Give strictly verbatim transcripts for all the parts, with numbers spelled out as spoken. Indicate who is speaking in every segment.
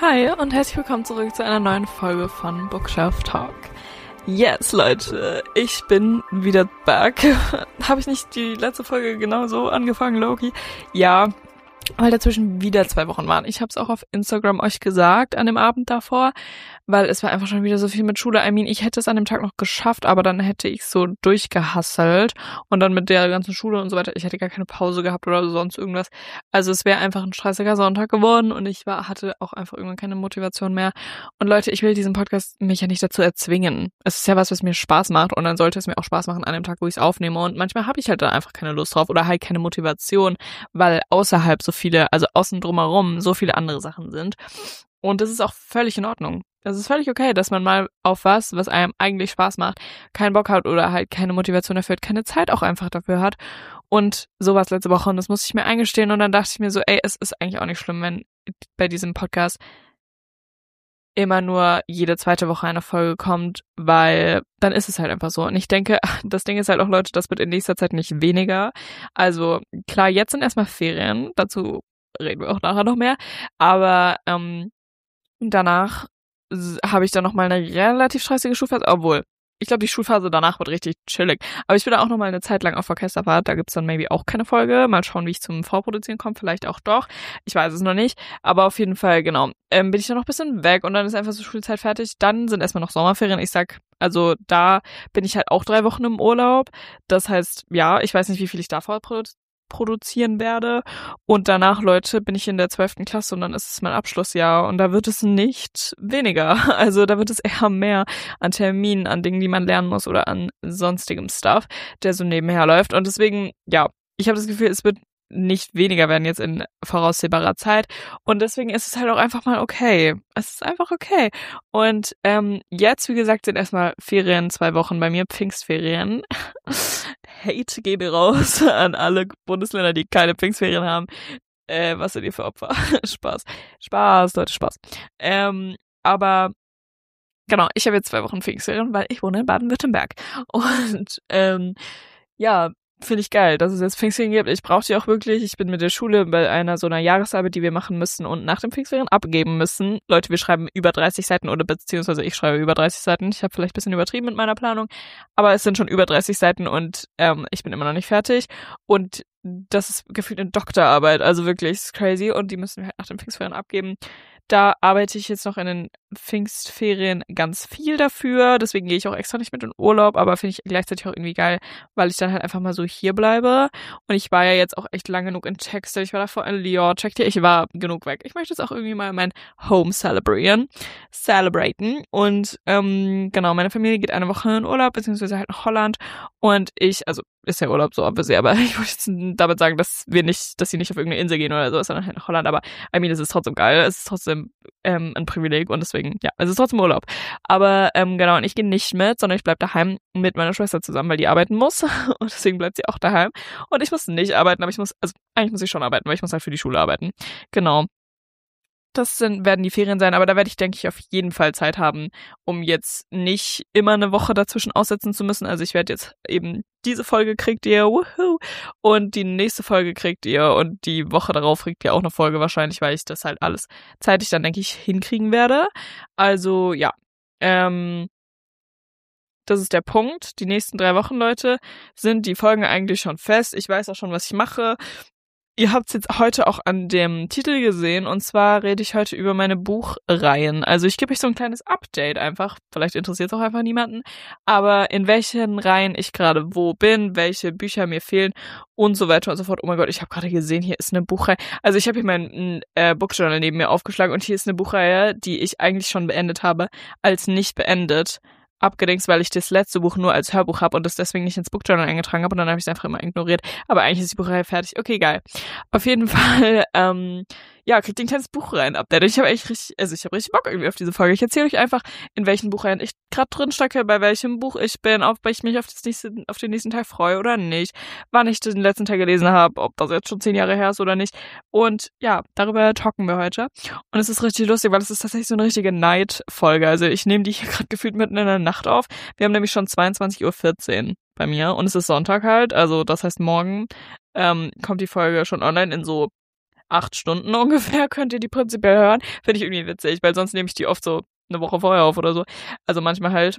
Speaker 1: Hi und herzlich willkommen zurück zu einer neuen Folge von Bookshelf Talk. Yes, Leute, ich bin wieder back. Habe ich nicht die letzte Folge genau so angefangen, Loki? Ja, weil dazwischen wieder zwei Wochen waren. Ich habe es auch auf Instagram euch gesagt an dem Abend davor, weil es war einfach schon wieder so viel mit Schule. I mean, ich hätte es an dem Tag noch geschafft, aber dann hätte ich so durchgehasselt und dann mit der ganzen Schule und so weiter. Ich hätte gar keine Pause gehabt oder sonst irgendwas. Also es wäre einfach ein stressiger Sonntag geworden und ich war hatte auch einfach irgendwann keine Motivation mehr. Und Leute, ich will diesen Podcast mich ja nicht dazu erzwingen. Es ist ja was, was mir Spaß macht und dann sollte es mir auch Spaß machen an dem Tag, wo ich es aufnehme. Und manchmal habe ich halt da einfach keine Lust drauf oder halt keine Motivation, weil außerhalb so viele, also außen drumherum so viele andere Sachen sind. Und das ist auch völlig in Ordnung. Das ist völlig okay, dass man mal auf was, was einem eigentlich Spaß macht, keinen Bock hat oder halt keine Motivation dafür hat, keine Zeit auch einfach dafür hat. Und sowas letzte Woche und das musste ich mir eingestehen und dann dachte ich mir so, ey, es ist eigentlich auch nicht schlimm, wenn bei diesem Podcast immer nur jede zweite Woche eine Folge kommt, weil dann ist es halt einfach so. Und ich denke, das Ding ist halt auch, Leute, das wird in nächster Zeit nicht weniger. Also klar, jetzt sind erstmal Ferien, dazu reden wir auch nachher noch mehr, aber ähm, danach habe ich dann nochmal eine relativ stressige Schulphase, obwohl, ich glaube, die Schulphase danach wird richtig chillig. Aber ich bin da auch nochmal eine Zeit lang auf Orchesterfahrt, da gibt's dann maybe auch keine Folge. Mal schauen, wie ich zum Vorproduzieren komme, vielleicht auch doch. Ich weiß es noch nicht, aber auf jeden Fall, genau, ähm, bin ich dann noch ein bisschen weg und dann ist einfach so Schulzeit fertig. Dann sind erstmal noch Sommerferien. Ich sag, also da bin ich halt auch drei Wochen im Urlaub. Das heißt, ja, ich weiß nicht, wie viel ich davor produziere. produzieren werde und danach, Leute, bin ich in der zwölften Klasse und dann ist es mein Abschlussjahr und da wird es nicht weniger, also da wird es eher mehr an Terminen, an Dingen, die man lernen muss oder an sonstigem Stuff, der so nebenher läuft und deswegen, ja, ich habe das Gefühl, es wird nicht weniger werden jetzt in voraussehbarer Zeit und deswegen ist es halt auch einfach mal okay. Es ist einfach okay. Und ähm, jetzt, wie gesagt, sind erstmal Ferien, zwei Wochen bei mir, Pfingstferien. Hate gebe raus an alle Bundesländer, die keine Pfingstferien haben. Äh, was seid ihr für Opfer? Spaß. Spaß, Leute, Spaß. Ähm, aber genau, ich habe jetzt zwei Wochen Pfingstferien, weil ich wohne in Baden-Württemberg. Und ähm, ja, finde ich geil, dass es jetzt Pfingstferien gibt. Ich brauche die auch wirklich. Ich bin mit der Schule bei einer so einer Jahresarbeit, die wir machen müssen und nach dem Pfingstferien abgeben müssen. Leute, wir schreiben über dreißig Seiten oder beziehungsweise ich schreibe über dreißig Seiten. Ich habe vielleicht ein bisschen übertrieben mit meiner Planung, aber es sind schon über dreißig Seiten und ähm, ich bin immer noch nicht fertig. Und das ist gefühlt eine Doktorarbeit, also wirklich, ist crazy. Und die müssen wir halt nach den Pfingstferien abgeben. Da arbeite ich jetzt noch in den Pfingstferien ganz viel dafür. Deswegen gehe ich auch extra nicht mit in Urlaub, aber finde ich gleichzeitig auch irgendwie geil, weil ich dann halt einfach mal so hier bleibe. Und ich war ja jetzt auch echt lang genug in Texel. Ich war davor in Lyon. Checkt ihr, ich war genug weg. Ich möchte jetzt auch irgendwie mal mein Home celebrieren. Celebraten. Und ähm, genau, meine Familie geht eine Woche in Urlaub, beziehungsweise halt nach Holland. Und ich, also ist ja Urlaub so obviously, aber ich wollte jetzt damit sagen, dass wir nicht, dass sie nicht auf irgendeine Insel gehen oder so, sondern halt nach Holland. Aber I mean, es ist trotzdem geil. Es ist trotzdem ähm, ein Privileg und deswegen, ja, es ist trotzdem Urlaub. Aber ähm, genau, und ich gehe nicht mit, sondern ich bleib daheim mit meiner Schwester zusammen, weil die arbeiten muss und deswegen bleibt sie auch daheim. Und ich muss nicht arbeiten, aber ich muss, also eigentlich muss ich schon arbeiten, weil ich muss halt für die Schule arbeiten. Genau. Das sind, werden die Ferien sein, aber da werde ich, denke ich, auf jeden Fall Zeit haben, um jetzt nicht immer eine Woche dazwischen aussetzen zu müssen. Also ich werde jetzt eben, diese Folge kriegt ihr, wuhu, und die nächste Folge kriegt ihr und die Woche darauf kriegt ihr auch eine Folge wahrscheinlich, weil ich das halt alles zeitig dann, denke ich, hinkriegen werde. Also ja, ähm, das ist der Punkt. Die nächsten drei Wochen, Leute, sind die Folgen eigentlich schon fest. Ich weiß auch schon, was ich mache. Ihr habt es jetzt heute auch an dem Titel gesehen und zwar rede ich heute über meine Buchreihen. Also ich gebe euch so ein kleines Update einfach, vielleicht interessiert es auch einfach niemanden, aber in welchen Reihen ich gerade wo bin, welche Bücher mir fehlen und so weiter und so fort. Oh mein Gott, ich habe gerade gesehen, hier ist eine Buchreihe. Also ich habe hier mein äh, Bookjournal neben mir aufgeschlagen und hier ist eine Buchreihe, die ich eigentlich schon beendet habe, als nicht beendet. Abgedingst, weil ich das letzte Buch nur als Hörbuch habe und das deswegen nicht ins Bookjournal eingetragen habe und dann habe ich es einfach immer ignoriert. Aber eigentlich ist die Buchreihe fertig. Okay, geil. Auf jeden Fall, ähm, ja, kriegt ihr ein kleines Buchreihen-Update. Ich habe echt richtig, also ich habe richtig Bock irgendwie auf diese Folge. Ich erzähle euch einfach, in welchen Buchreihen ich gerade drin stecke, bei welchem Buch ich bin, ob ich mich auf das nächste, auf den nächsten Teil freue oder nicht, wann ich den letzten Teil gelesen habe, ob das jetzt schon zehn Jahre her ist oder nicht. Und ja, darüber talken wir heute. Und es ist richtig lustig, weil es ist tatsächlich so eine richtige Night-Folge. Also ich nehme die hier gerade gefühlt mitten in der Nacht auf. Wir haben nämlich schon zweiundzwanzig Uhr vierzehn bei mir und es ist Sonntag halt, also das heißt morgen ähm, kommt die Folge schon online in so acht Stunden ungefähr könnt ihr die prinzipiell hören. Finde ich irgendwie witzig, weil sonst nehme ich die oft so eine Woche vorher auf oder so. Also manchmal halt.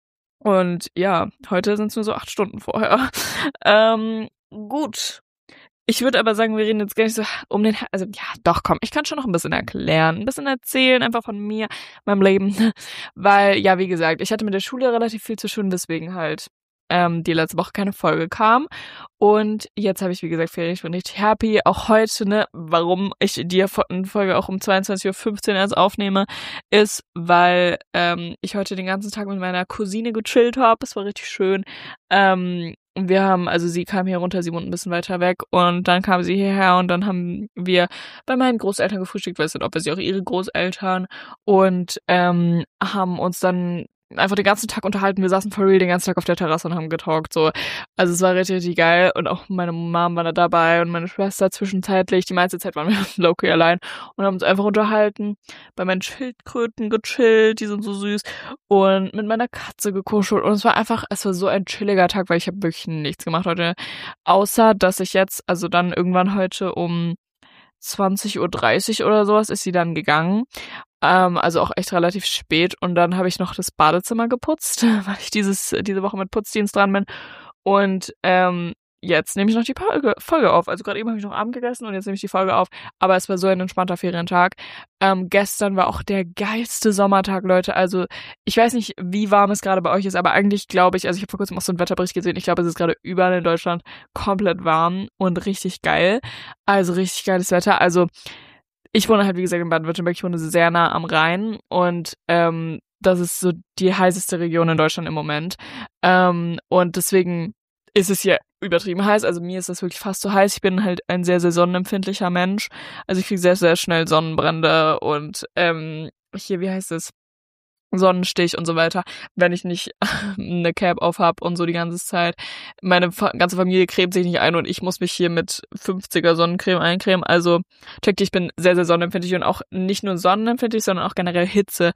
Speaker 1: Und ja, heute sind es nur so acht Stunden vorher. ähm, gut. Ich würde aber sagen, wir reden jetzt gar nicht so um den... Also ja, doch, komm, ich kann schon noch ein bisschen erklären, ein bisschen erzählen, einfach von mir, meinem Leben. Weil, ja, wie gesagt, ich hatte mit der Schule relativ viel zu tun, weswegen halt ähm, die letzte Woche keine Folge kam. Und jetzt habe ich, wie gesagt, Ferien, ich bin richtig happy. Auch heute, ne, warum ich die Folge auch um zweiundzwanzig Uhr fünfzehn erst aufnehme, ist, weil ähm, ich heute den ganzen Tag mit meiner Cousine gechillt habe. Es war richtig schön. Ähm, wir haben, also sie kam hier runter, sie wohnt ein bisschen weiter weg und dann kam sie hierher und dann haben wir bei meinen Großeltern gefrühstückt, weil es sind obviously auch ihre Großeltern und ähm, haben uns dann einfach den ganzen Tag unterhalten. Wir saßen for real den ganzen Tag auf der Terrasse und haben getalkt, so. Also es war richtig, richtig geil und auch meine Mom war da dabei und meine Schwester zwischenzeitlich. Die meiste Zeit waren wir low-key allein und haben uns einfach unterhalten. Bei meinen Schildkröten gechillt, die sind so süß und mit meiner Katze gekuschelt und es war einfach, es war so ein chilliger Tag, weil ich habe wirklich nichts gemacht heute, außer dass ich jetzt, also dann irgendwann heute um zwanzig Uhr dreißig oder sowas ist sie dann gegangen. Ähm, also auch echt relativ spät. Und dann habe ich noch das Badezimmer geputzt, weil ich dieses diese Woche mit Putzdienst dran bin. Und ähm, jetzt nehme ich noch die Folge, Folge auf. Also gerade eben habe ich noch Abend gegessen und jetzt nehme ich die Folge auf. Aber es war so ein entspannter Ferientag. Ähm, gestern war auch der geilste Sommertag, Leute. Also ich weiß nicht, wie warm es gerade bei euch ist, aber eigentlich glaube ich, also ich habe vor kurzem auch so einen Wetterbericht gesehen, ich glaube, es ist gerade überall in Deutschland komplett warm und richtig geil. Also richtig geiles Wetter. Also ich wohne halt, wie gesagt, in Baden-Württemberg, ich wohne sehr nah am Rhein und ähm, das ist so die heißeste Region in Deutschland im Moment. Ähm, und deswegen ist es hier übertrieben heiß. Also mir ist das wirklich fast so heiß. Ich bin halt ein sehr, sehr sonnenempfindlicher Mensch. Also ich kriege sehr, sehr schnell Sonnenbrände und ähm, hier, wie heißt es? Sonnenstich und so weiter, wenn ich nicht eine Cap auf hab und so die ganze Zeit. Meine fa- ganze Familie cremt sich nicht ein und ich muss mich hier mit fünfziger Sonnencreme eincremen. Also checkt, ich bin sehr, sehr sonnenempfindlich und auch nicht nur sonnenempfindlich, sondern auch generell Hitze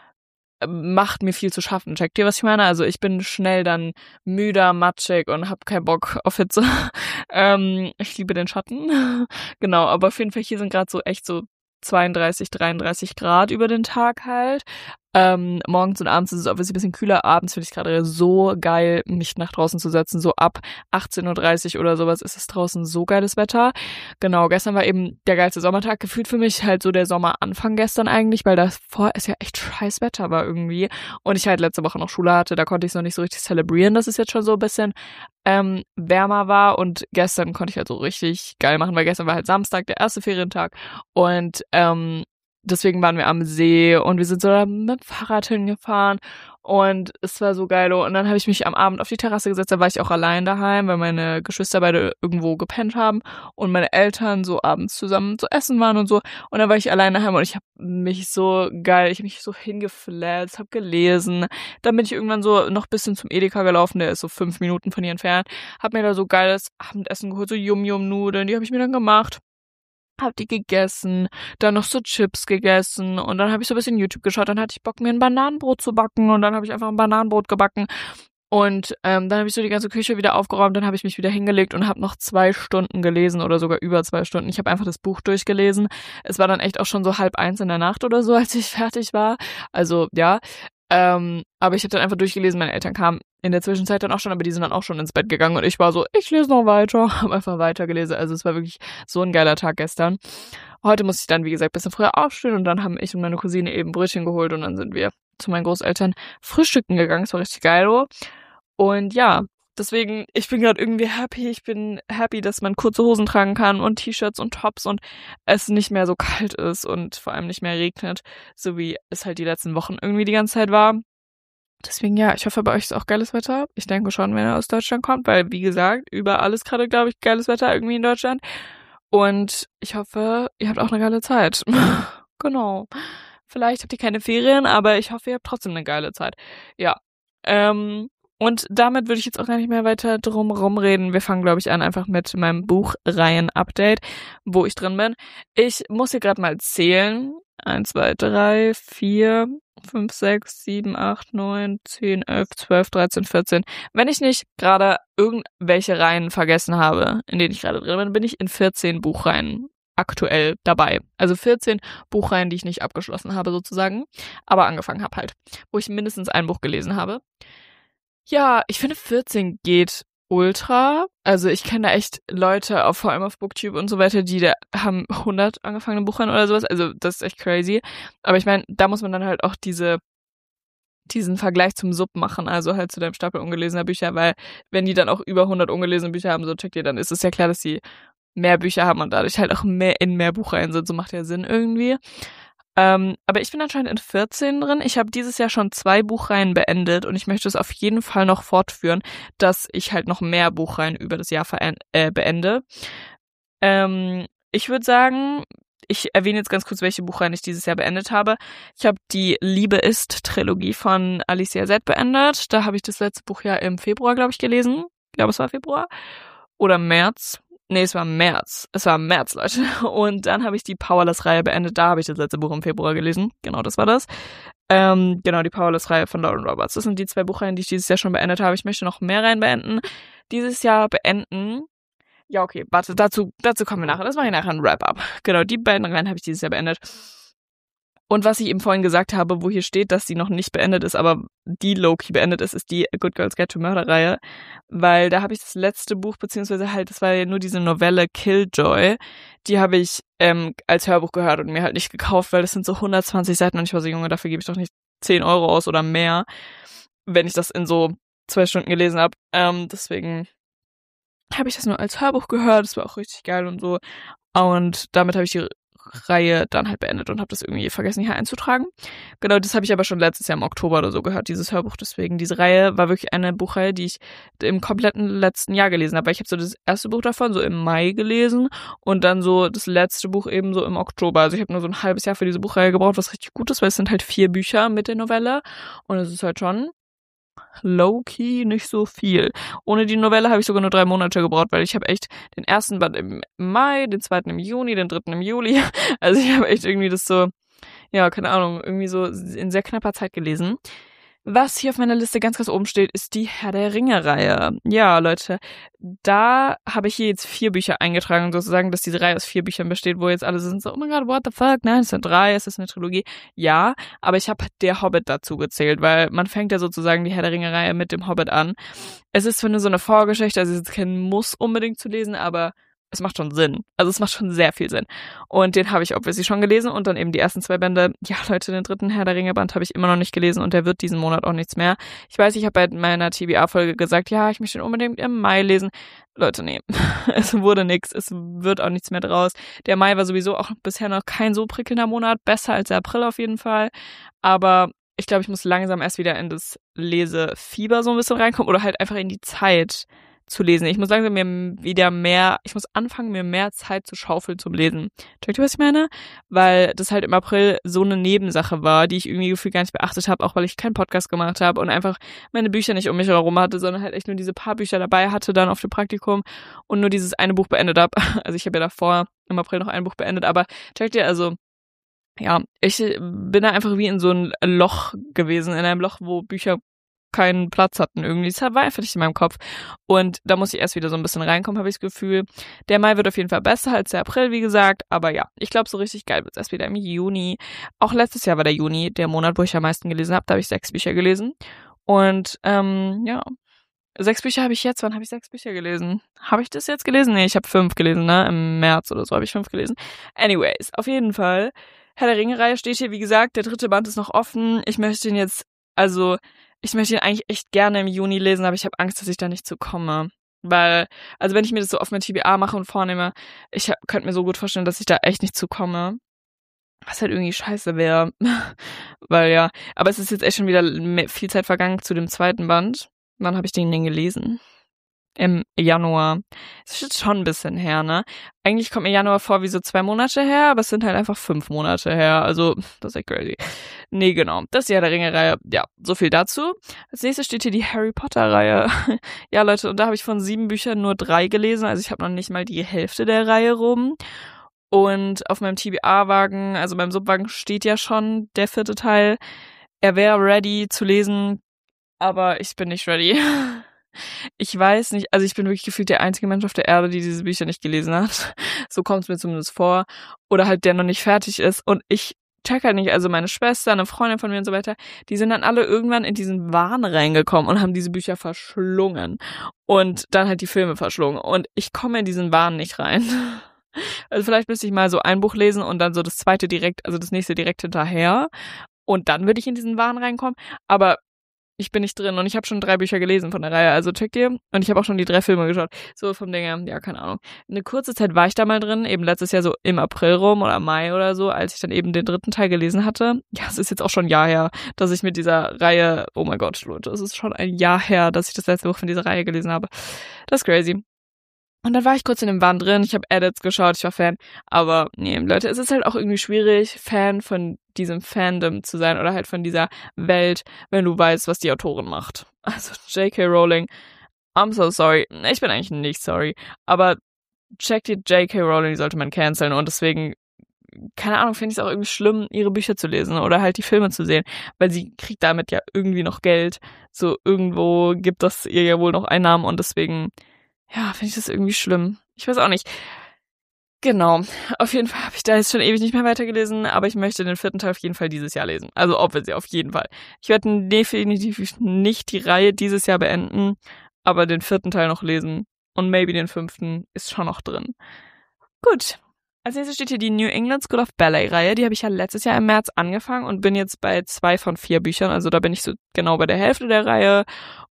Speaker 1: äh, macht mir viel zu schaffen. Checkt ihr, was ich meine? Also ich bin schnell dann müder, matschig und hab keinen Bock auf Hitze. ähm, ich liebe den Schatten. Genau, aber auf jeden Fall hier sind gerade so echt so zweiunddreißig, dreiunddreißig Grad über den Tag halt. Ähm, morgens und abends ist es obviously ein bisschen kühler. Abends finde ich gerade so geil, mich nach draußen zu setzen. So ab achtzehn Uhr dreißig oder sowas ist es draußen so geiles Wetter. Genau, gestern war eben der geilste Sommertag. Gefühlt für mich halt so der Sommeranfang gestern eigentlich, weil davor es ja echt scheiß Wetter war irgendwie. Und ich halt letzte Woche noch Schule hatte, da konnte ich es noch nicht so richtig zelebrieren, dass es jetzt schon so ein bisschen ähm, wärmer war. Und gestern konnte ich halt so richtig geil machen, weil gestern war halt Samstag, der erste Ferientag. Und ähm, deswegen waren wir am See und wir sind so da mit dem Fahrrad hingefahren und es war so geil. Und dann habe ich mich am Abend auf die Terrasse gesetzt, da war ich auch allein daheim, weil meine Geschwister beide irgendwo gepennt haben und meine Eltern so abends zusammen zu essen waren und so. Und dann war ich allein daheim und ich habe mich so geil, ich habe mich so hingefläzt, habe gelesen. Dann bin ich irgendwann so noch ein bisschen zum Edeka gelaufen, der ist so fünf Minuten von hier entfernt. Hab mir da so geiles Abendessen geholt, so Yum-Yum-Nudeln, die habe ich mir dann gemacht. Hab die gegessen, dann noch so Chips gegessen und dann habe ich so ein bisschen YouTube geschaut, dann hatte ich Bock, mir ein Bananenbrot zu backen und dann habe ich einfach ein Bananenbrot gebacken und ähm, dann habe ich so die ganze Küche wieder aufgeräumt, dann habe ich mich wieder hingelegt und habe noch zwei Stunden gelesen oder sogar über zwei Stunden. Ich habe einfach das Buch durchgelesen. Es war dann echt auch schon so halb eins in der Nacht oder so, als ich fertig war. Also ja, ähm, aber ich habe dann einfach durchgelesen, meine Eltern kamen in der Zwischenzeit dann auch schon, aber die sind dann auch schon ins Bett gegangen und ich war so, ich lese noch weiter, habe einfach weitergelesen. Also es war wirklich so ein geiler Tag gestern. Heute musste ich dann, wie gesagt, ein bisschen früher aufstehen und dann haben ich und meine Cousine eben Brötchen geholt und dann sind wir zu meinen Großeltern frühstücken gegangen. Es war richtig geil. Oh. Und ja, deswegen, ich bin gerade irgendwie happy. Ich bin happy, dass man kurze Hosen tragen kann und T-Shirts und Tops und es nicht mehr so kalt ist und vor allem nicht mehr regnet, so wie es halt die letzten Wochen irgendwie die ganze Zeit war. Deswegen, ja, ich hoffe, bei euch ist auch geiles Wetter. Ich denke schon, wenn ihr aus Deutschland kommt, weil, wie gesagt, überall ist gerade, glaube ich, geiles Wetter irgendwie in Deutschland. Und ich hoffe, ihr habt auch eine geile Zeit. Genau. Vielleicht habt ihr keine Ferien, aber ich hoffe, ihr habt trotzdem eine geile Zeit. Ja. Ähm, und damit würde ich jetzt auch gar nicht mehr weiter drum rumreden. Wir fangen, glaube ich, an einfach mit meinem Buchreihen-Update, wo ich drin bin. Ich muss hier gerade mal zählen. Eins, zwei, drei, vier, fünf, sechs, sieben, acht, neun, zehn, elf, zwölf, dreizehn, vierzehn. Wenn ich nicht gerade irgendwelche Reihen vergessen habe, in denen ich gerade drin bin, bin ich in vierzehn Buchreihen aktuell dabei. Also vierzehn Buchreihen, die ich nicht abgeschlossen habe sozusagen, aber angefangen habe halt, wo ich mindestens ein Buch gelesen habe. Ja, ich finde vierzehn geht ultra. Also ich kenne da echt Leute, auf, vor allem auf Booktube und so weiter, die da haben hundert angefangene Buchreihen oder sowas. Also das ist echt crazy. Aber ich meine, da muss man dann halt auch diese diesen Vergleich zum Sub machen, also halt zu deinem Stapel ungelesener Bücher, weil wenn die dann auch über hundert ungelesene Bücher haben, so checkt ihr, dann ist es ja klar, dass sie mehr Bücher haben und dadurch halt auch mehr in mehr Buchreihen sind. So macht ja Sinn irgendwie. Ähm, aber ich bin anscheinend in vierzehn drin. Ich habe dieses Jahr schon zwei Buchreihen beendet und ich möchte es auf jeden Fall noch fortführen, dass ich halt noch mehr Buchreihen über das Jahr verein- äh, beende. Ähm, ich würde sagen, ich erwähne jetzt ganz kurz, welche Buchreihen ich dieses Jahr beendet habe. Ich habe die Liebe ist Trilogie von Alicia Zett beendet. Da habe ich das letzte Buch ja im Februar, glaube ich, gelesen. Ich glaube, es war Februar. Oder März. Nee, es war März. Es war März, Leute. Und dann habe ich die Powerless-Reihe beendet. Da habe ich das letzte Buch im Februar gelesen. Genau, das war das. Ähm, genau, die Powerless-Reihe von Lauren Roberts. Das sind die zwei Buchreihen, die ich dieses Jahr schon beendet habe. Ich möchte noch mehr Reihen beenden. Dieses Jahr beenden... Ja, okay, warte, dazu, dazu kommen wir nachher. Das mache ich nachher ein Wrap-up. Genau, die beiden Reihen habe ich dieses Jahr beendet. Und was ich eben vorhin gesagt habe, wo hier steht, dass sie noch nicht beendet ist, aber die low-key beendet ist, ist die Good Girls Get to Murder-Reihe. Weil da habe ich das letzte Buch, beziehungsweise halt, das war ja nur diese Novelle Killjoy, die habe ich ähm, als Hörbuch gehört und mir halt nicht gekauft, weil das sind so hundertzwanzig Seiten und ich war so, Junge, dafür gebe ich doch nicht zehn Euro aus oder mehr, wenn ich das in so zwei Stunden gelesen habe. Ähm, deswegen habe ich das nur als Hörbuch gehört, das war auch richtig geil und so. Und damit habe ich die Reihe dann halt beendet und habe das irgendwie vergessen, hier einzutragen. Genau, das habe ich aber schon letztes Jahr im Oktober oder so gehört, dieses Hörbuch. Deswegen, diese Reihe war wirklich eine Buchreihe, die ich im kompletten letzten Jahr gelesen habe. Weil ich habe so das erste Buch davon so im Mai gelesen und dann so das letzte Buch eben so im Oktober. Also ich habe nur so ein halbes Jahr für diese Buchreihe gebraucht, was richtig gut ist, weil es sind halt vier Bücher mit der Novelle und es ist halt schon low-key nicht so viel. Ohne die Novelle habe ich sogar nur drei Monate gebraucht, weil ich habe echt den ersten Band im Mai, den zweiten im Juni, den dritten im Juli. Also ich habe echt irgendwie das so, ja, keine Ahnung, irgendwie so in sehr knapper Zeit gelesen. Was hier auf meiner Liste ganz, ganz oben steht, ist die Herr der Ringe-Reihe. Ja, Leute, da habe ich hier jetzt vier Bücher eingetragen, sozusagen, dass diese Reihe aus vier Büchern besteht, wo jetzt alle sind so, oh mein Gott, what the fuck, nein, es sind drei, es ist eine Trilogie. Ja, aber ich habe der Hobbit dazu gezählt, weil man fängt ja sozusagen die Herr der Ringe-Reihe mit dem Hobbit an. Es ist zwar nur so eine Vorgeschichte, also es ist kein Muss unbedingt zu lesen, aber es macht schon Sinn. Also es macht schon sehr viel Sinn. Und den habe ich obviously schon gelesen und dann eben die ersten zwei Bände. Ja, Leute, den dritten Herr der Ringe-Band habe ich immer noch nicht gelesen und der wird diesen Monat auch nichts mehr. Ich weiß, ich habe bei meiner T B A-Folge gesagt, ja, ich möchte den unbedingt im Mai lesen. Leute, nee, es wurde nichts. Es wird auch nichts mehr draus. Der Mai war sowieso auch bisher noch kein so prickelnder Monat. Besser als der April auf jeden Fall. Aber ich glaube, ich muss langsam erst wieder in das Lesefieber so ein bisschen reinkommen oder halt einfach in die Zeit zu lesen. Ich muss langsam mir wieder mehr, ich muss anfangen, mir mehr Zeit zu schaufeln zum Lesen. Checkt ihr, was ich meine? Weil das halt im April so eine Nebensache war, die ich irgendwie gefühlt gar nicht beachtet habe, auch weil ich keinen Podcast gemacht habe und einfach meine Bücher nicht um mich herum hatte, sondern halt echt nur diese paar Bücher dabei hatte dann auf dem Praktikum und nur dieses eine Buch beendet habe. Also ich habe ja davor im April noch ein Buch beendet, aber checkt ihr, also ja, ich bin da einfach wie in so ein Loch gewesen, in einem Loch, wo Bücher keinen Platz hatten irgendwie. Das war einfach nicht in meinem Kopf. Und da muss ich erst wieder so ein bisschen reinkommen, habe ich das Gefühl. Der Mai wird auf jeden Fall besser als der April, wie gesagt. Aber ja, ich glaube, so richtig geil wird es erst wieder im Juni. Auch letztes Jahr war der Juni der Monat, wo ich am meisten gelesen habe. Da habe ich sechs Bücher gelesen. Und ähm, ja, sechs Bücher habe ich jetzt. Wann habe ich sechs Bücher gelesen? Habe ich das jetzt gelesen? Nee, ich habe fünf gelesen, ne? Im März oder so habe ich fünf gelesen. Anyways, auf jeden Fall. Herr der Ringe-Reihe steht hier, wie gesagt. Der dritte Band ist noch offen. Ich möchte ihn jetzt, also ich möchte ihn eigentlich echt gerne im Juni lesen, aber ich habe Angst, dass ich da nicht zu komme. Weil, also wenn ich mir das so auf mein T B A mache und vornehme, ich könnte mir so gut vorstellen, dass ich da echt nicht zu komme. Was halt irgendwie scheiße wäre. Weil ja, aber es ist jetzt echt schon wieder viel Zeit vergangen zu dem zweiten Band. Wann habe ich den denn gelesen? Im Januar. Das ist jetzt schon ein bisschen her, ne? Eigentlich kommt mir Januar vor wie so zwei Monate her, aber es sind halt einfach fünf Monate her. Also, das ist echt crazy. Nee, genau. Das ist ja der Ringe-Reihe. Ja, so viel dazu. Als nächstes steht hier die Harry Potter-Reihe. Ja, Leute, und da habe ich von sieben Büchern nur drei gelesen. Also ich habe noch nicht mal die Hälfte der Reihe rum. Und auf meinem T B A-Wagen, also beim Subwagen, steht ja schon der vierte Teil. Er wäre ready zu lesen, aber ich bin nicht ready. Ich weiß nicht, also ich bin wirklich gefühlt der einzige Mensch auf der Erde, die diese Bücher nicht gelesen hat. So kommt es mir zumindest vor. Oder halt der noch nicht fertig ist. Und ich check halt nicht, also meine Schwester, eine Freundin von mir und so weiter, die sind dann alle irgendwann in diesen Wahn reingekommen und haben diese Bücher verschlungen. Und dann halt die Filme verschlungen. Und ich komme in diesen Wahn nicht rein. Also vielleicht müsste ich mal so ein Buch lesen und dann so das zweite direkt, also das nächste direkt hinterher. Und dann würde ich in diesen Wahn reinkommen. Aber ich bin nicht drin und ich habe schon drei Bücher gelesen von der Reihe, also checkt ihr. Und ich habe auch schon die drei Filme geschaut. So vom Ding her, ja, keine Ahnung. Eine kurze Zeit war ich da mal drin, eben letztes Jahr so im April rum oder Mai oder so, als ich dann eben den dritten Teil gelesen hatte. Ja, es ist jetzt auch schon ein Jahr her, dass ich mit dieser Reihe, oh mein Gott, Leute, es ist schon ein Jahr her, dass ich das letzte Buch von dieser Reihe gelesen habe. Das ist crazy. Und dann war ich kurz in dem Wahn drin, ich habe Edits geschaut, ich war Fan, aber nee, Leute, es ist halt auch irgendwie schwierig, Fan von diesem Fandom zu sein oder halt von dieser Welt, wenn du weißt, was die Autorin macht. Also J K. Rowling, I'm so sorry, ich bin eigentlich nicht sorry, aber check die J K. Rowling, die sollte man canceln und deswegen, keine Ahnung, finde ich es auch irgendwie schlimm, ihre Bücher zu lesen oder halt die Filme zu sehen, weil sie kriegt damit ja irgendwie noch Geld, so irgendwo gibt das ihr ja wohl noch Einnahmen und deswegen ja, finde ich das irgendwie schlimm. Ich weiß auch nicht. Genau. Auf jeden Fall habe ich da jetzt schon ewig nicht mehr weitergelesen, aber ich möchte den vierten Teil auf jeden Fall dieses Jahr lesen. Also obviously, auf jeden Fall. Ich werde definitiv nicht die Reihe dieses Jahr beenden, aber den vierten Teil noch lesen. Und maybe den fünften ist schon noch drin. Gut. Als nächstes steht hier die New England School of Ballet-Reihe. Die habe ich ja letztes Jahr im März angefangen und bin jetzt bei zwei von vier Büchern. Also da bin ich so genau bei der Hälfte der Reihe.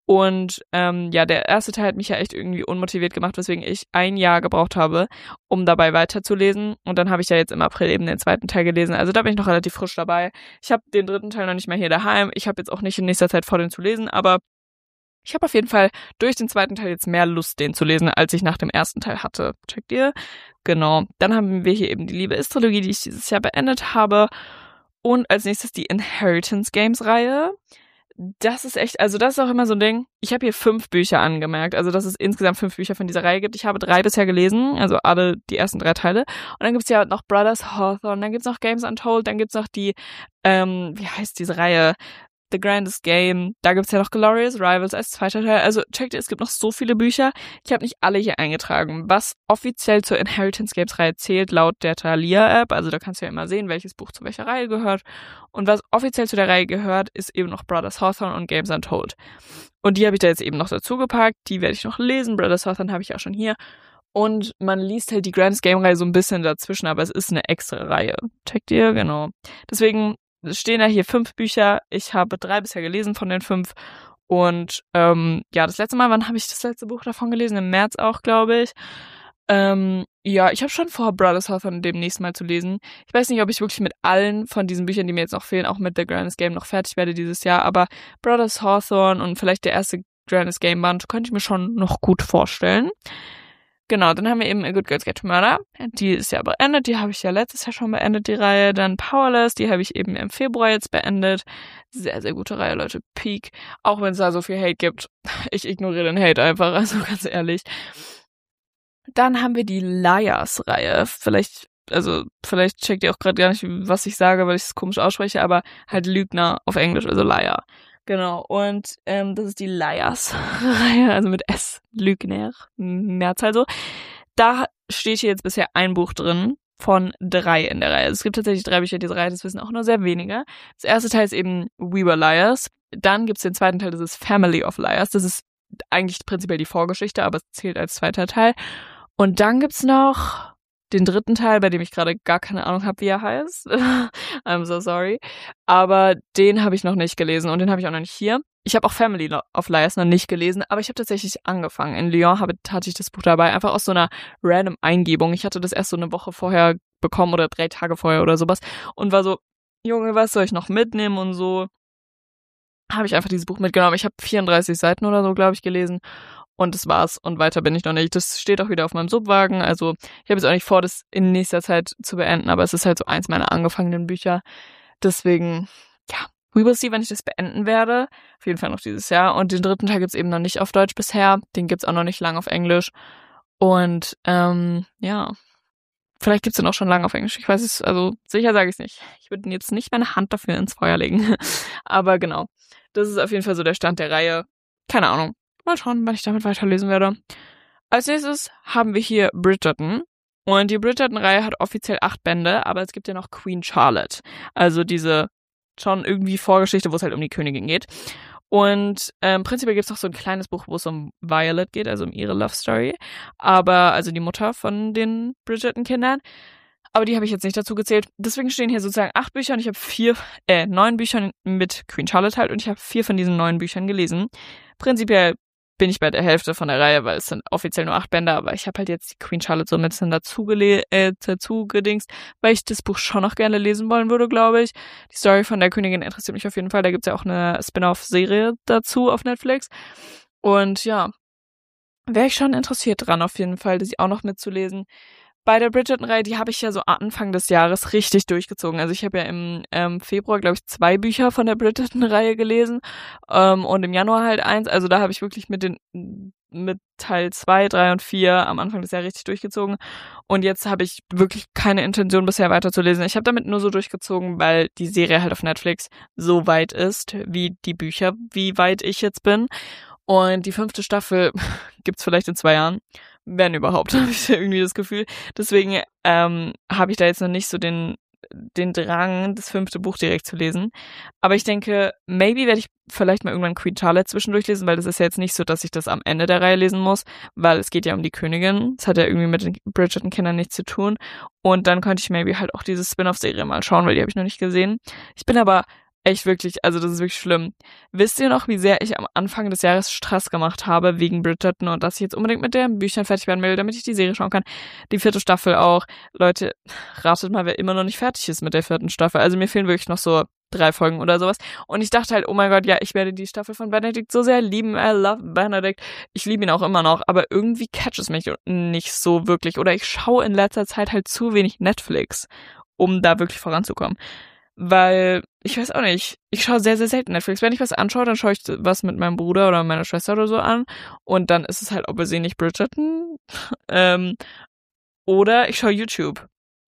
Speaker 1: Und ähm, ja, der erste Teil hat mich ja echt irgendwie unmotiviert gemacht, weswegen ich ein Jahr gebraucht habe, um dabei weiterzulesen. Und dann habe ich ja jetzt im April eben den zweiten Teil gelesen. Also da bin ich noch relativ frisch dabei. Ich habe den dritten Teil noch nicht mehr hier daheim. Ich habe jetzt auch nicht in nächster Zeit vor, den zu lesen, aber ich habe auf jeden Fall durch den zweiten Teil jetzt mehr Lust, den zu lesen, als ich nach dem ersten Teil hatte. Checkt ihr? Genau. Dann haben wir hier eben die Liebe ist Trilogie, die ich dieses Jahr beendet habe. Und als nächstes die Inheritance Games Reihe. Das ist echt, also das ist auch immer so ein Ding. Ich habe hier fünf Bücher angemerkt, also dass es insgesamt fünf Bücher von dieser Reihe gibt. Ich habe drei bisher gelesen, also alle die ersten drei Teile. Und dann gibt's ja noch Brothers Hawthorne, dann gibt's noch Games Untold, dann gibt's noch die, ähm, wie heißt diese Reihe? The Grandest Game, da gibt's ja noch Glorious Rivals als zweiter Teil. Also checkt ihr, es gibt noch so viele Bücher. Ich habe nicht alle hier eingetragen, was offiziell zur Inheritance Games Reihe zählt, laut der Thalia-App. Also da kannst du ja immer sehen, welches Buch zu welcher Reihe gehört. Und was offiziell zu der Reihe gehört, ist eben noch Brothers Hawthorne und Games Untold. Und die habe ich da jetzt eben noch dazu gepackt. Die werde ich noch lesen. Brothers Hawthorne habe ich auch schon hier. Und man liest halt die Grandest Game Reihe so ein bisschen dazwischen, aber es ist eine extra Reihe. Checkt ihr? Genau. Deswegen es stehen ja hier fünf Bücher. Ich habe drei bisher gelesen von den fünf. Und ähm, ja, das letzte Mal, wann habe ich das letzte Buch davon gelesen? Im März auch, glaube ich. Ähm, ja, ich habe schon vor, Brothers Hawthorne demnächst mal zu lesen. Ich weiß nicht, ob ich wirklich mit allen von diesen Büchern, die mir jetzt noch fehlen, auch mit The Grandest Game noch fertig werde dieses Jahr. Aber Brothers Hawthorne und vielleicht der erste Grandest Game Band könnte ich mir schon noch gut vorstellen. Genau, dann haben wir eben A Good Girls Get to Murder. Die ist ja beendet, die habe ich ja letztes Jahr schon beendet, die Reihe. Dann Powerless, die habe ich eben im Februar jetzt beendet. Sehr, sehr gute Reihe, Leute. Peak. Auch wenn es da so viel Hate gibt. Ich ignoriere den Hate einfach, also ganz ehrlich. Dann haben wir die Liars-Reihe. Vielleicht, also vielleicht checkt ihr auch gerade gar nicht, was ich sage, weil ich es komisch ausspreche, aber halt Lügner auf Englisch, also Liar. Genau, und ähm, das ist die Liars-Reihe, also mit S, Lügner, Mehrzahl so. Da steht hier jetzt bisher ein Buch drin von drei in der Reihe. Also es gibt tatsächlich drei Bücher in dieser Reihe, das wissen auch nur sehr wenige. Das erste Teil ist eben We Were Liars. Dann gibt's den zweiten Teil, das ist Family of Liars. Das ist eigentlich prinzipiell die Vorgeschichte, aber es zählt als zweiter Teil. Und dann gibt's noch den dritten Teil, bei dem ich gerade gar keine Ahnung habe, wie er heißt. I'm so sorry. Aber den habe ich noch nicht gelesen und den habe ich auch noch nicht hier. Ich habe auch Family of Liars noch nicht gelesen, aber ich habe tatsächlich angefangen. In Lyon habe, hatte ich das Buch dabei, einfach aus so einer random Eingebung. Ich hatte das erst so eine Woche vorher bekommen oder drei Tage vorher oder sowas und war so, Junge, was soll ich noch mitnehmen und so. Habe ich einfach dieses Buch mitgenommen. Ich habe vierunddreißig Seiten oder so, glaube ich, gelesen. Und das war's. Und weiter bin ich noch nicht. Das steht auch wieder auf meinem Subwagen. Also ich habe jetzt auch nicht vor, das in nächster Zeit zu beenden, aber es ist halt so eins meiner angefangenen Bücher. Deswegen, ja, we will see, wenn ich das beenden werde. Auf jeden Fall noch dieses Jahr. Und den dritten Teil gibt's eben noch nicht auf Deutsch bisher. Den gibt's auch noch nicht lang auf Englisch. Und ähm, ja, vielleicht gibt's den auch schon lange auf Englisch. Ich weiß es, also sicher sage ich es nicht. Ich würde jetzt nicht meine Hand dafür ins Feuer legen. Aber genau, das ist auf jeden Fall so der Stand der Reihe. Keine Ahnung. mal schauen, wann ich damit weiterlesen werde. Als nächstes haben wir hier Bridgerton. Und die Bridgerton-Reihe hat offiziell acht Bände, aber es gibt ja noch Queen Charlotte. Also diese schon irgendwie Vorgeschichte, wo es halt um die Königin geht. Und ähm, prinzipiell gibt es noch so ein kleines Buch, wo es um Violet geht, also um ihre Love Story. Aber, also die Mutter von den Bridgerton-Kindern. Aber die habe ich jetzt nicht dazu gezählt. Deswegen stehen hier sozusagen acht Bücher und ich habe vier, äh, neun Bücher mit Queen Charlotte halt und ich habe vier von diesen neun Büchern gelesen. Prinzipiell bin ich bei der Hälfte von der Reihe, weil es sind offiziell nur acht Bände, aber ich habe halt jetzt die Queen Charlotte so ein bisschen dazu, gele- äh, dazu gedingst, weil ich das Buch schon noch gerne lesen wollen würde, glaube ich. Die Story von der Königin interessiert mich auf jeden Fall. Da gibt's ja auch eine Spin-off-Serie dazu auf Netflix. Und ja, wäre ich schon interessiert dran auf jeden Fall, das auch noch mitzulesen. Bei der Bridgerton-Reihe, die habe ich ja so Anfang des Jahres richtig durchgezogen. Also ich habe ja im ähm, Februar, glaube ich, zwei Bücher von der Bridgerton-Reihe gelesen ähm, und im Januar halt eins. Also da habe ich wirklich mit den mit Teil zwei, drei und vier am Anfang des Jahres richtig durchgezogen. Und jetzt habe ich wirklich keine Intention bisher weiterzulesen. Ich habe damit nur so durchgezogen, weil die Serie halt auf Netflix so weit ist, wie die Bücher, wie weit ich jetzt bin. Und die fünfte Staffel gibt's vielleicht in zwei Jahren. Wenn überhaupt, habe ich irgendwie das Gefühl. Deswegen ähm, habe ich da jetzt noch nicht so den den Drang, das fünfte Buch direkt zu lesen. Aber ich denke, maybe werde ich vielleicht mal irgendwann Queen Charlotte zwischendurch lesen, weil das ist ja jetzt nicht so, dass ich das am Ende der Reihe lesen muss, weil es geht ja um die Königin. Das hat ja irgendwie mit den Bridgerton-Kindern nichts zu tun. Und dann könnte ich maybe halt auch diese Spin-off-Serie mal schauen, weil die habe ich noch nicht gesehen. Ich bin aber echt wirklich, also das ist wirklich schlimm. Wisst ihr noch, wie sehr ich am Anfang des Jahres Stress gemacht habe wegen Bridgerton und dass ich jetzt unbedingt mit den Büchern fertig werden will, damit ich die Serie schauen kann? Die vierte Staffel auch. Leute, ratet mal, wer immer noch nicht fertig ist mit der vierten Staffel. Also mir fehlen wirklich noch so drei Folgen oder sowas. Und ich dachte halt, oh mein Gott, ja, ich werde die Staffel von Benedict so sehr lieben. I love Benedict. Ich liebe ihn auch immer noch, aber irgendwie catcht es mich nicht so wirklich. Oder ich schaue in letzter Zeit halt zu wenig Netflix, um da wirklich voranzukommen. Weil, ich weiß auch nicht, ich schaue sehr, sehr selten Netflix. Wenn ich was anschaue, dann schaue ich was mit meinem Bruder oder meiner Schwester oder so an. Und dann ist es halt obviously Bridgerton. ähm, oder ich schaue YouTube.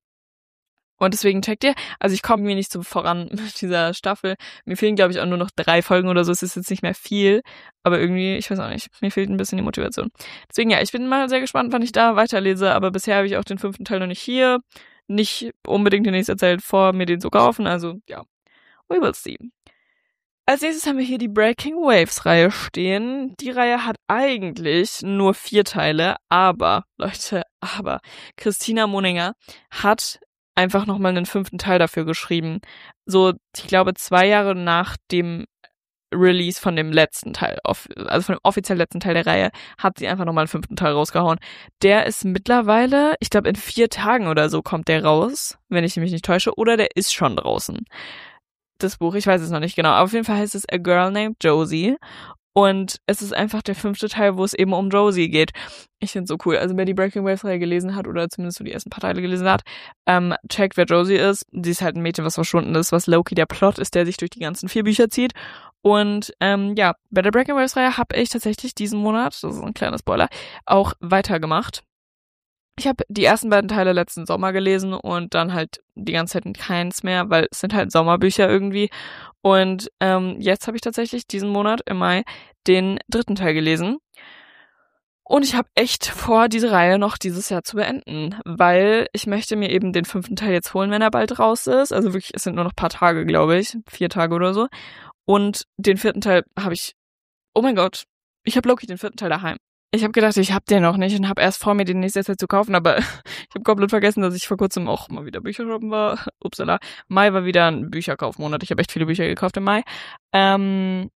Speaker 1: Und deswegen checkt ihr, also ich komme mir nicht so voran mit dieser Staffel. Mir fehlen, glaube ich, auch nur noch drei Folgen oder so. Es ist jetzt nicht mehr viel. Aber irgendwie, ich weiß auch nicht, mir fehlt ein bisschen die Motivation. Deswegen, ja, ich bin mal sehr gespannt, wann ich da weiterlese. Aber bisher habe ich auch den fünften Teil noch nicht hier. Nicht unbedingt in nächster Zeit vor, mir den zu kaufen. Also, ja, we will see. Als nächstes haben wir hier die Breaking Waves Reihe stehen. Die Reihe hat eigentlich nur vier Teile, aber, Leute, aber Christina Moninger hat einfach nochmal einen fünften Teil dafür geschrieben. So, ich glaube, zwei Jahre nach dem Release von dem letzten Teil, also von dem offiziell letzten Teil der Reihe, hat sie einfach nochmal einen fünften Teil rausgehauen. Der ist mittlerweile, ich glaube in vier Tagen oder so kommt der raus, wenn ich mich nicht täusche, oder der ist schon draußen. Das Buch, ich weiß es noch nicht genau, aber auf jeden Fall heißt es A Girl Named Josie und es ist einfach der fünfte Teil, wo es eben um Josie geht. Ich find's so cool. Also wer die Breaking Waves Reihe gelesen hat oder zumindest so die ersten paar Teile gelesen hat, ähm, checkt, wer Josie ist. Sie ist halt ein Mädchen, was verschwunden ist, was Loki der Plot ist, der sich durch die ganzen vier Bücher zieht. Und ähm, ja, bei der Breaking Waves Reihe habe ich tatsächlich diesen Monat, das ist ein kleiner Spoiler, auch weitergemacht. Ich habe die ersten beiden Teile letzten Sommer gelesen und dann halt die ganze Zeit keins mehr, weil es sind halt Sommerbücher irgendwie. Und ähm, jetzt habe ich tatsächlich diesen Monat im Mai den dritten Teil gelesen. Und ich habe echt vor, diese Reihe noch dieses Jahr zu beenden, weil ich möchte mir eben den fünften Teil jetzt holen, wenn er bald raus ist. Also wirklich, es sind nur noch ein paar Tage, glaube ich, vier Tage oder so. Und den vierten Teil habe ich, oh mein Gott, ich habe Loki den vierten Teil daheim. Ich habe gedacht, ich habe den noch nicht und habe erst vor, mir den nächste Zeit zu kaufen, aber ich habe komplett vergessen, dass ich vor kurzem auch mal wieder Bücher shoppen war. Upsala. Mai war wieder ein Bücherkaufmonat. Ich habe echt viele Bücher gekauft im Mai. Ähm,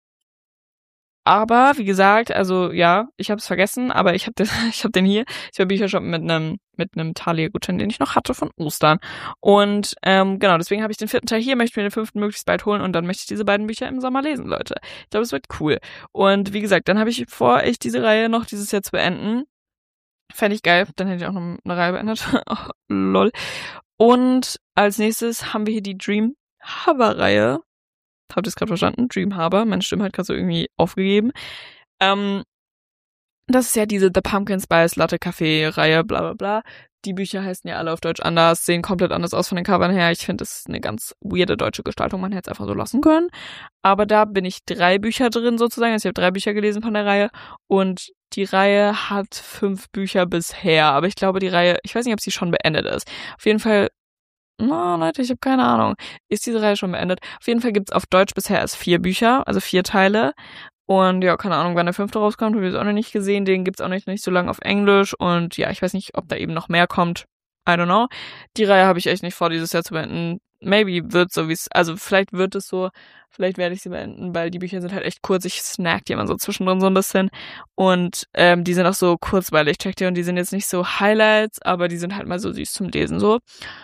Speaker 1: aber, wie gesagt, also ja, ich habe es vergessen, aber ich habe den, ich hab den hier. Ich war Bücher shoppen mit einem mit einem Thalia-Gutschein, den ich noch hatte von Ostern. Und ähm, genau, deswegen habe ich den vierten Teil hier, möchte mir den fünften möglichst bald holen und dann möchte ich diese beiden Bücher im Sommer lesen, Leute. Ich glaube, es wird cool. Und wie gesagt, dann habe ich vor, echt diese Reihe noch dieses Jahr zu beenden. Fände ich geil. Dann hätte ich auch noch eine Reihe beendet. Oh, lol. Und als nächstes haben wir hier die Dream Harbor-Reihe. Habt ihr es gerade verstanden? Dream Harbor. Meine Stimme hat gerade so irgendwie aufgegeben. Ähm, Das ist ja diese The Pumpkin Spice Latte Café Reihe, bla bla bla. die Bücher heißen ja alle auf Deutsch anders, sehen komplett anders aus von den Covern her. Ich finde, das ist eine ganz weirde deutsche Gestaltung. Man hätte es einfach so lassen können. Aber da bin ich drei Bücher drin sozusagen. Also ich habe drei Bücher gelesen von der Reihe. Und die Reihe hat fünf Bücher bisher. Aber ich glaube, die Reihe, ich weiß nicht, ob sie schon beendet ist. Auf jeden Fall, no, Leute, ich habe keine Ahnung. Ist diese Reihe schon beendet? Auf jeden Fall gibt's auf Deutsch bisher erst vier Bücher, also vier Teile. Und ja, keine Ahnung, wann der fünfte rauskommt, habe ich auch noch nicht gesehen. Den gibt's auch nicht, nicht so lange auf Englisch. Und ja, ich weiß nicht, ob da eben noch mehr kommt. I don't know. Die Reihe habe ich echt nicht vor, dieses Jahr zu beenden. Maybe wird so, wie es, also vielleicht wird es so, vielleicht werde ich sie beenden, weil die Bücher sind halt echt kurz. Ich snack die immer so zwischendrin so ein bisschen. Und ähm, die sind auch so kurzweilig, checkt ihr. Und die sind jetzt nicht so Highlights, aber die sind halt mal so süß zum Lesen so.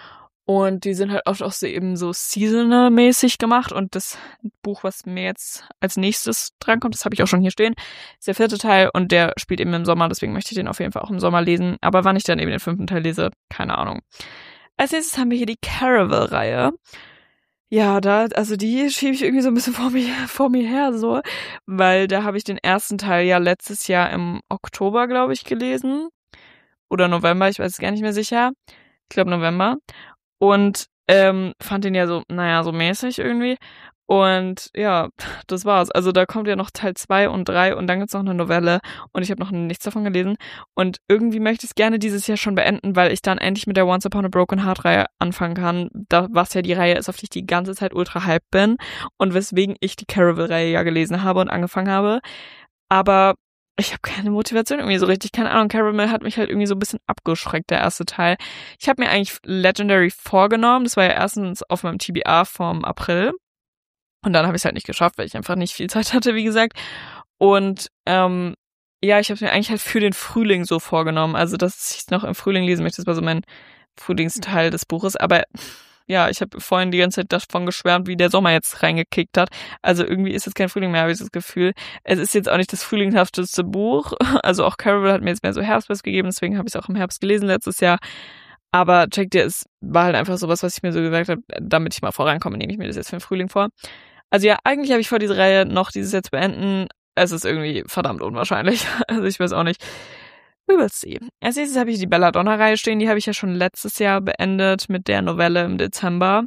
Speaker 1: Und die sind halt oft auch so eben so seasonal-mäßig gemacht. Und das Buch, was mir jetzt als nächstes drankommt, das habe ich auch schon hier stehen, ist der vierte Teil und der spielt eben im Sommer. Deswegen möchte ich den auf jeden Fall auch im Sommer lesen. Aber wann ich dann eben den fünften Teil lese, keine Ahnung. Als nächstes haben wir hier die Caraval-Reihe. Ja, da, also die schiebe ich irgendwie so ein bisschen vor mir, vor mir her, so. Weil da habe ich den ersten Teil ja letztes Jahr im Oktober, glaube ich, gelesen. Oder November, ich weiß es gar nicht mehr sicher. Ich glaube November. Und ähm, fand den ja so, naja, so mäßig irgendwie. Und ja, das war's. Also da kommt ja noch Teil zwei und drei und dann gibt's noch eine Novelle und ich habe noch nichts davon gelesen. Und irgendwie möchte ich es gerne dieses Jahr schon beenden, weil ich dann endlich mit der Once Upon a Broken Heart Reihe anfangen kann, da, was ja die Reihe ist, auf die ich die ganze Zeit ultra hyped bin und weswegen ich die Caraval-Reihe ja gelesen habe und angefangen habe. Aber ich habe keine Motivation irgendwie so richtig. Keine Ahnung, Caramel hat mich halt irgendwie so ein bisschen abgeschreckt, der erste Teil. Ich habe mir eigentlich Legendary vorgenommen. Das war ja erstens auf meinem T B A vom April. Und dann habe ich es halt nicht geschafft, weil ich einfach nicht viel Zeit hatte, wie gesagt. Und ähm, ja, ich habe mir eigentlich halt für den Frühling so vorgenommen. Also, dass ich noch im Frühling lesen möchte. Das war so mein Frühlingsteil des Buches. Aber ja, ich habe vorhin die ganze Zeit davon geschwärmt, wie der Sommer jetzt reingekickt hat. Also irgendwie ist es kein Frühling mehr, habe ich das Gefühl. Es ist jetzt auch nicht das frühlingshafteste Buch. Also auch Caraval hat mir jetzt mehr so Herbstvibes gegeben, deswegen habe ich es auch im Herbst gelesen letztes Jahr. Aber check dir, es war halt einfach sowas, was ich mir so gesagt habe, damit ich mal vorankomme, nehme ich mir das jetzt für den Frühling vor. Also ja, eigentlich habe ich vor, diese Reihe noch dieses Jahr zu beenden. Es ist irgendwie verdammt unwahrscheinlich. Also ich weiß auch nicht. We will see. Als nächstes habe ich die Belladonna-Reihe stehen. Die habe ich ja schon letztes Jahr beendet mit der Novelle im Dezember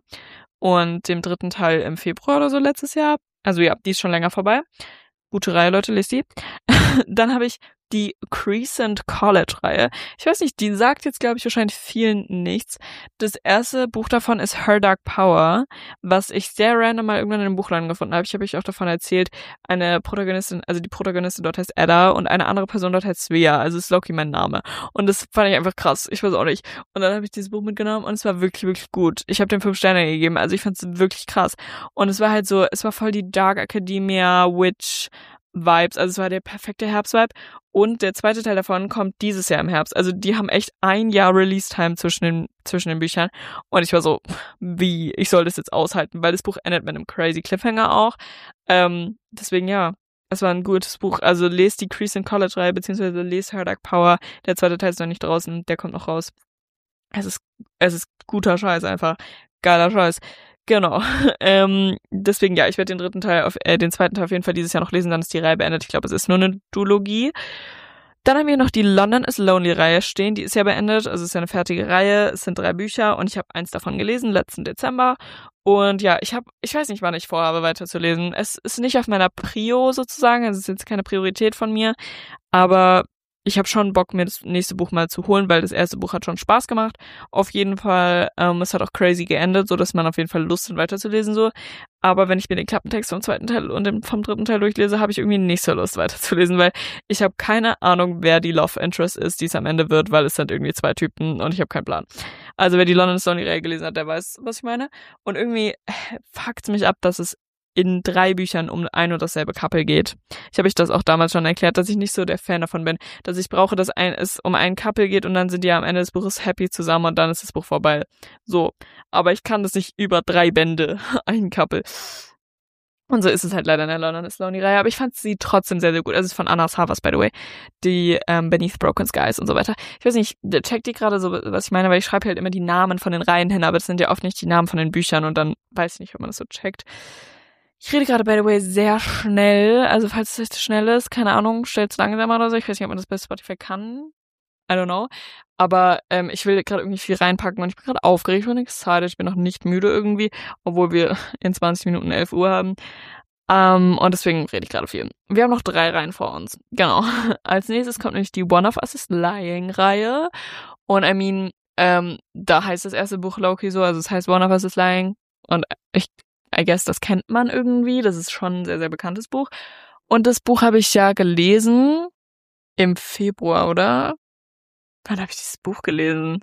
Speaker 1: und dem dritten Teil im Februar oder so letztes Jahr. Also ja, die ist schon länger vorbei. Gute Reihe, Leute, lest die. Dann habe ich die Crescent College-Reihe. Ich weiß nicht, die sagt jetzt, glaube ich, wahrscheinlich vielen nichts. Das erste Buch davon ist Her Dark Power, was ich sehr random mal irgendwann in einem Buchladen gefunden habe. Ich habe euch auch davon erzählt, eine Protagonistin, also die Protagonistin dort heißt Ada und eine andere Person dort heißt Svea, also ist Loki mein Name. Und das fand ich einfach krass, ich weiß auch nicht. Und dann habe ich dieses Buch mitgenommen und es war wirklich, wirklich gut. Ich habe dem fünf Sterne gegeben, also ich fand es wirklich krass. Und es war halt so, es war voll die Dark Academia, Witch Vibes, also es war der perfekte Herbstvibe. Und der zweite Teil davon kommt dieses Jahr im Herbst. Also die haben echt ein Jahr Release-Time zwischen den, zwischen den Büchern. Und ich war so, wie, ich soll das jetzt aushalten, weil das Buch endet mit einem crazy Cliffhanger auch. Ähm, deswegen ja, es war ein gutes Buch. Also lest die Crescent College-Reihe, beziehungsweise lest Her Dark Power. Der zweite Teil ist noch nicht draußen, der kommt noch raus. Es ist, es ist guter Scheiß einfach. Geiler Scheiß. Genau. ähm, deswegen, ja, ich werde den dritten Teil, auf, äh, den zweiten Teil auf jeden Fall dieses Jahr noch lesen, dann ist die Reihe beendet. Ich glaube, es ist nur eine Duologie. Dann haben wir noch die London is Lonely Reihe stehen, die ist ja beendet, also es ist ja eine fertige Reihe, es sind drei Bücher und ich habe eins davon gelesen, letzten Dezember. Und ja, ich habe, ich weiß nicht, wann ich vorhabe, weiterzulesen. Es ist nicht auf meiner Prio sozusagen, also es ist jetzt keine Priorität von mir, aber ich habe schon Bock, mir das nächste Buch mal zu holen, weil das erste Buch hat schon Spaß gemacht. Auf jeden Fall, ähm, es hat auch crazy geendet, so dass man auf jeden Fall Lust hat, weiterzulesen so. Aber wenn ich mir den Klappentext vom zweiten Teil und den vom dritten Teil durchlese, habe ich irgendwie nicht so Lust, weiterzulesen, weil ich habe keine Ahnung, wer die Love Interest ist, die es am Ende wird, weil es sind irgendwie zwei Typen und ich habe keinen Plan. Also wer die London is Lonely Reihe gelesen hat, der weiß, was ich meine. Und irgendwie fuckt's mich ab, dass es in drei Büchern um ein und dasselbe Couple geht. Ich habe euch das auch damals schon erklärt, dass ich nicht so der Fan davon bin, dass ich brauche, dass ein, es um einen Couple geht und dann sind die am Ende des Buches happy zusammen und dann ist das Buch vorbei. So. Aber ich kann das nicht über drei Bände, ein Couple. Und so ist es halt leider in der London is Lonely Reihe, aber ich fand sie trotzdem sehr, sehr gut. Also es ist von Anna Savas, by the way, die ähm, Beneath Broken Skies und so weiter. Ich weiß nicht, checkt ihr gerade so, was ich meine, weil ich schreibe halt immer die Namen von den Reihen hin, aber das sind ja oft nicht die Namen von den Büchern und dann weiß ich nicht, ob man das so checkt. Ich rede gerade, by the way, sehr schnell. Also falls es schnell ist, keine Ahnung, stellt's langsamer oder so. Ich weiß nicht, ob man das bei Spotify kann. I don't know. Aber ähm, ich will gerade irgendwie viel reinpacken und ich bin gerade aufgeregt und excited. Ich bin noch nicht müde irgendwie, obwohl wir in zwanzig Minuten elf Uhr haben. Ähm, und deswegen rede ich gerade viel. Wir haben noch drei Reihen vor uns. Genau. Als nächstes kommt nämlich die One of Us is Lying-Reihe. Und I mean, ähm, da heißt das erste Buch Loki so, also es heißt One of Us is Lying. Und ich, I guess, das kennt man irgendwie. Das ist schon ein sehr, sehr bekanntes Buch. Und das Buch habe ich ja gelesen im Februar, oder? Wann habe ich dieses Buch gelesen?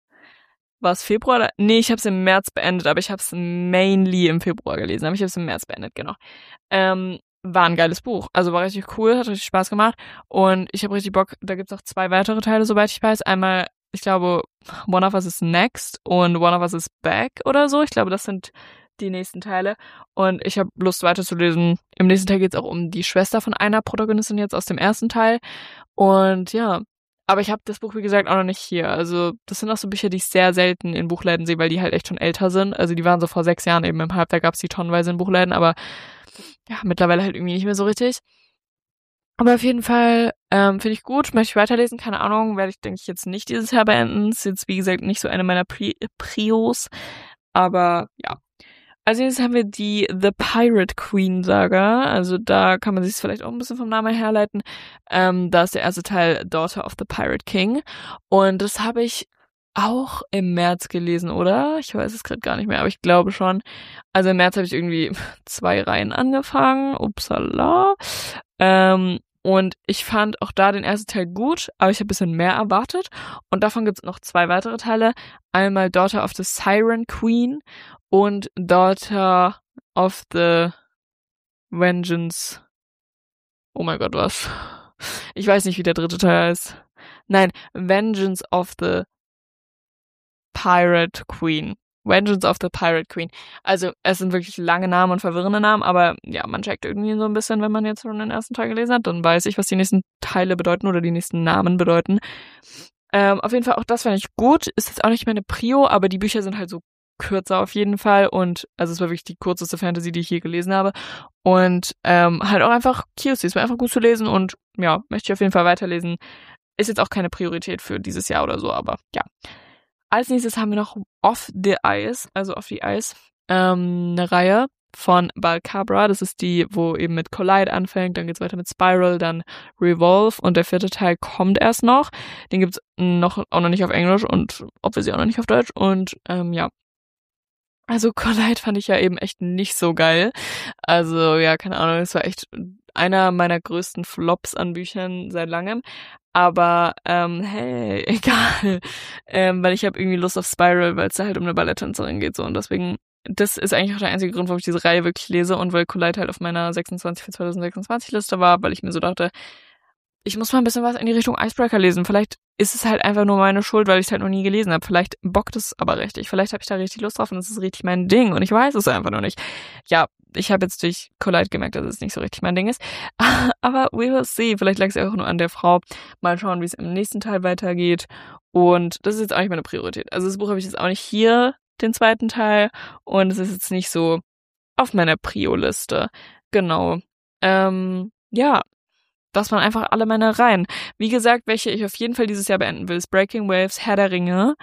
Speaker 1: War es Februar? Oder? Nee, ich habe es im März beendet, aber ich habe es mainly im Februar gelesen. Aber ich habe es im März beendet, genau. Ähm, war ein geiles Buch. Also war richtig cool, hat richtig Spaß gemacht. Und ich habe richtig Bock, da gibt's auch zwei weitere Teile, soweit ich weiß. Einmal, ich glaube, One of Us is Next und One of Us is Back oder so. Ich glaube, das sind die nächsten Teile. Und ich habe Lust weiterzulesen. Im nächsten Teil geht's auch um die Schwester von einer Protagonistin jetzt aus dem ersten Teil. Und ja, aber ich habe das Buch, wie gesagt, auch noch nicht hier. Also das sind auch so Bücher, die ich sehr selten in Buchläden sehe, weil die halt echt schon älter sind. Also die waren so vor sechs Jahren eben im Hype, da gab's die tonnenweise in Buchläden, aber ja, mittlerweile halt irgendwie nicht mehr so richtig. Aber auf jeden Fall ähm, finde ich gut, möchte ich weiterlesen, keine Ahnung, werde ich, denke ich, jetzt nicht dieses Jahr beenden. Ist jetzt, wie gesagt, nicht so eine meiner Pri- Prios, aber ja. Als nächstes haben wir die The Pirate Queen Saga. Also da kann man sich vielleicht auch ein bisschen vom Namen herleiten. Ähm, da ist der erste Teil Daughter of the Pirate King. Und das habe ich auch im März gelesen, oder? Ich weiß es gerade gar nicht mehr, aber ich glaube schon. Also im März habe ich irgendwie zwei Reihen angefangen. Upsala. Ähm, und ich fand auch da den ersten Teil gut, aber ich habe ein bisschen mehr erwartet. Und davon gibt es noch zwei weitere Teile. Einmal Daughter of the Siren Queen und Daughter of the Vengeance. Oh mein Gott, was? Ich weiß nicht, wie der dritte Teil heißt. Nein, Vengeance of the Pirate Queen. Vengeance of the Pirate Queen. Also, es sind wirklich lange Namen und verwirrende Namen, aber ja, man checkt irgendwie so ein bisschen, wenn man jetzt schon den ersten Teil gelesen hat, dann weiß ich, was die nächsten Teile bedeuten oder die nächsten Namen bedeuten. Ähm, auf jeden Fall, auch das fand ich gut. Ist jetzt auch nicht meine Prio, aber die Bücher sind halt so kürzer auf jeden Fall und also es war wirklich die kürzeste Fantasy, die ich je gelesen habe und ähm, halt auch einfach cute, es war einfach gut zu lesen und ja, möchte ich auf jeden Fall weiterlesen. Ist jetzt auch keine Priorität für dieses Jahr oder so, aber ja. Als nächstes haben wir noch Off the Ice, also Off the Ice, ähm, eine Reihe von Balcabra. Das ist die, wo eben mit Collide anfängt, dann geht's weiter mit Spiral, dann Revolve und der vierte Teil kommt erst noch. Den gibt's noch auch noch nicht auf Englisch und obviously auch noch nicht auf Deutsch und ähm, ja. Also Collide fand ich ja eben echt nicht so geil. Also ja, keine Ahnung, es war echt einer meiner größten Flops an Büchern seit langem. Aber ähm, hey, egal. Ähm, weil ich habe irgendwie Lust auf Spiral, weil es da halt um eine Balletttänzerin geht so und deswegen, das ist eigentlich auch der einzige Grund, warum ich diese Reihe wirklich lese und weil Collide halt auf meiner sechsundzwanzig für zwanzig sechsundzwanzig Liste war, weil ich mir so dachte, ich muss mal ein bisschen was in die Richtung Icebreaker lesen. Vielleicht ist es halt einfach nur meine Schuld, weil ich es halt noch nie gelesen habe. Vielleicht bockt es aber richtig. Vielleicht habe ich da richtig Lust drauf und es ist richtig mein Ding. Und ich weiß es einfach noch nicht. Ja, ich habe jetzt durch Collide gemerkt, dass es nicht so richtig mein Ding ist. Aber we will see. Vielleicht lag es ja auch nur an der Frau. Mal schauen, wie es im nächsten Teil weitergeht. Und das ist jetzt auch nicht meine Priorität. Also das Buch habe ich jetzt auch nicht hier, den zweiten Teil. Und es ist jetzt nicht so auf meiner Prio-Liste. Genau. Ähm, ja. Das waren einfach alle meine Reihen. Wie gesagt, welche ich auf jeden Fall dieses Jahr beenden will, ist Breaking Waves, Herr der Ringe.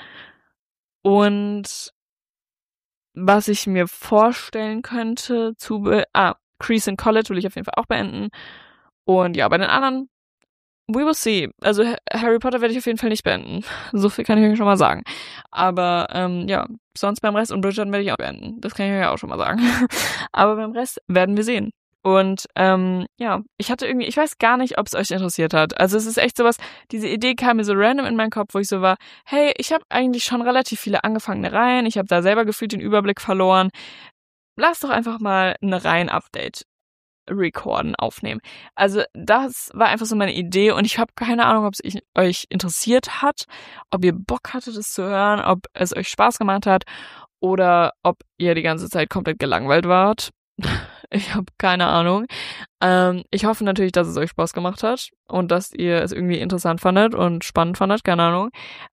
Speaker 1: Und was ich mir vorstellen könnte zu... Be- ah, Crescent College will ich auf jeden Fall auch beenden. Und ja, bei den anderen, we will see. Also Harry Potter werde ich auf jeden Fall nicht beenden. So viel kann ich euch schon mal sagen. Aber ähm, ja, sonst beim Rest und Bridgerton werde ich auch beenden. Das kann ich euch auch schon mal sagen. Aber beim Rest werden wir sehen. Und ähm, ja, ich hatte irgendwie, ich weiß gar nicht, ob es euch interessiert hat. Also es ist echt sowas, diese Idee kam mir so random in meinen Kopf, wo ich so war, hey, ich habe eigentlich schon relativ viele angefangene Reihen, ich habe da selber gefühlt den Überblick verloren. Lass doch einfach mal eine Reihen-Update recorden, aufnehmen. Also das war einfach so meine Idee und ich habe keine Ahnung, ob es euch interessiert hat, ob ihr Bock hattet, das zu hören, ob es euch Spaß gemacht hat oder ob ihr die ganze Zeit komplett gelangweilt wart. Ich habe keine Ahnung. Ähm, ich hoffe natürlich, dass es euch Spaß gemacht hat und dass ihr es irgendwie interessant fandet und spannend fandet, keine Ahnung.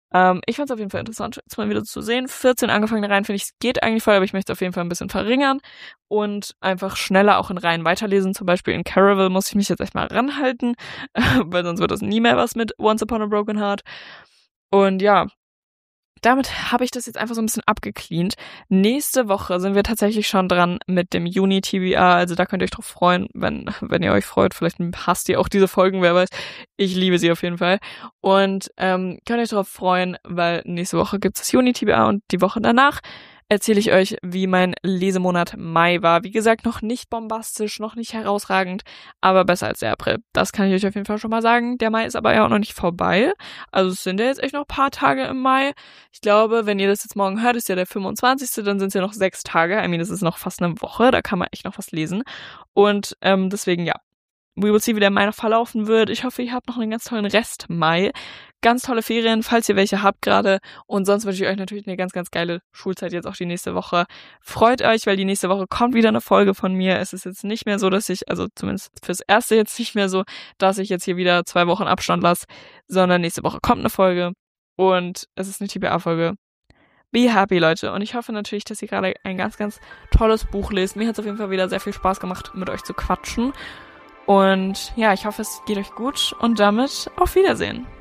Speaker 1: Ähm, ich fand es auf jeden Fall interessant, jetzt mal wieder zu sehen. vierzehn angefangene Reihen finde ich, es geht eigentlich voll, aber ich möchte es auf jeden Fall ein bisschen verringern und einfach schneller auch in Reihen weiterlesen. Zum Beispiel in Caraval muss ich mich jetzt echt mal ranhalten, weil sonst wird das nie mehr was mit Once Upon a Broken Heart. Und ja, damit habe ich das jetzt einfach so ein bisschen abgecleant. Nächste Woche sind wir tatsächlich schon dran mit dem Juni-T B A, also da könnt ihr euch drauf freuen, wenn wenn ihr euch freut. Vielleicht hasst ihr auch diese Folgen, wer weiß. Ich liebe sie auf jeden Fall. Und ähm, könnt ihr euch darauf freuen, weil nächste Woche gibt's das Juni-T B A und die Woche danach erzähle ich euch, wie mein Lesemonat Mai war. Wie gesagt, noch nicht bombastisch, noch nicht herausragend, aber besser als der April. Das kann ich euch auf jeden Fall schon mal sagen. Der Mai ist aber ja auch noch nicht vorbei. Also es sind ja jetzt echt noch ein paar Tage im Mai. Ich glaube, wenn ihr das jetzt morgen hört, ist ja der fünfundzwanzigste Dann sind es ja noch sechs Tage. I mean, das ist noch fast eine Woche. Da kann man echt noch was lesen. Und ähm, deswegen, ja, we will see, wie der Mai noch verlaufen wird. Ich hoffe, ihr habt noch einen ganz tollen Rest Mai. Ganz tolle Ferien, falls ihr welche habt gerade. Und sonst wünsche ich euch natürlich eine ganz, ganz geile Schulzeit jetzt auch die nächste Woche. Freut euch, weil die nächste Woche kommt wieder eine Folge von mir. Es ist jetzt nicht mehr so, dass ich, also zumindest fürs Erste jetzt nicht mehr so, dass ich jetzt hier wieder zwei Wochen Abstand lasse, sondern nächste Woche kommt eine Folge. Und es ist eine T B A-Folge. Be happy, Leute. Und ich hoffe natürlich, dass ihr gerade ein ganz, ganz tolles Buch lest. Mir hat es auf jeden Fall wieder sehr viel Spaß gemacht, mit euch zu quatschen. Und ja, ich hoffe, es geht euch gut und damit auf Wiedersehen.